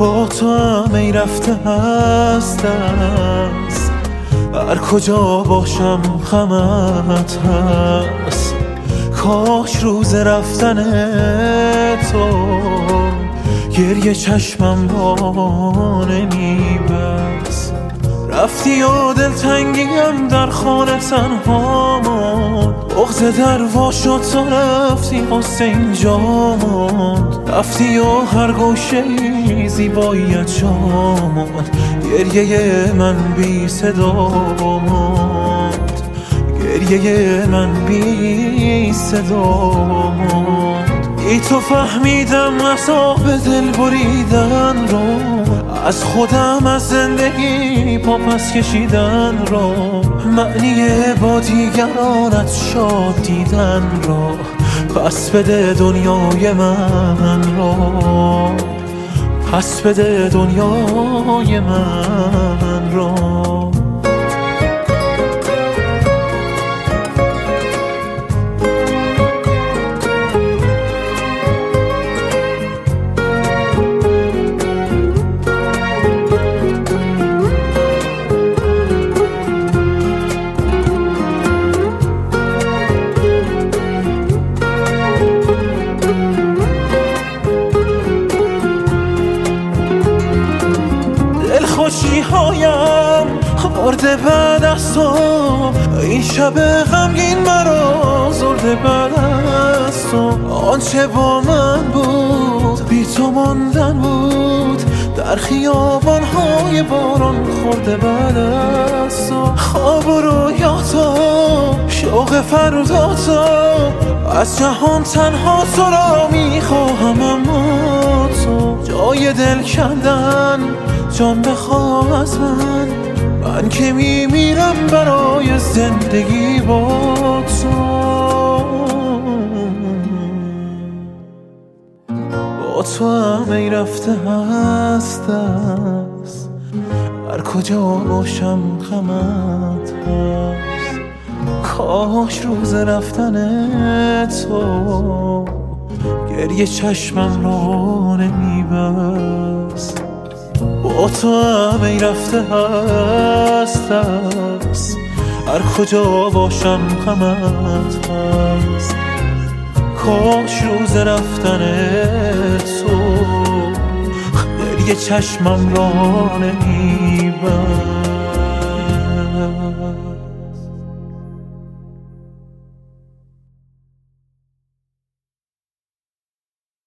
با تو هم ای رفته هست هر کجا باشم غمت هست. کاش روز رفتن تو گریه چشمم را نمیبست. رفتی و دلتنگیم در خانه تنها ماند، بغض در وا شد تو رفتی غصه اینجا ماند. رفتی و هر گوشه‌ای زیباییت جا ماند، گریه من بی صدا ماند، گریه من بی صدا ماند. ای تو فهمیدم عذاب دل بریدن رو، از خودم از زندگی پا پس کشیدن رو، معنی با دیگرانت شاد دیدن رو. پس بده دنیای من رو، پس بده دنیای من رو. خوشی هایم خورده بعد از تو، این شب غمگین مرا زرده بعد از تو. آنچه با من بود بی تو ماندن بود، در خیابان‌های باران خورده بعد از تو. خواب و رویاتا شوق فرداتا، از جهان تنها تو را میخواهم اما تو. جای دل کندن جان بخواه از من که میمیرم برای زندگی با تو. با تو هم ای رفته هست هر کجا باشم غمت هست. کاش روز رفتن تو گریه چشمم را نمیبست. با تو هم ای رفته هست هر کجا باشم غمت هست. کاش روز رفتن تو گریه چشمم را نمیبست.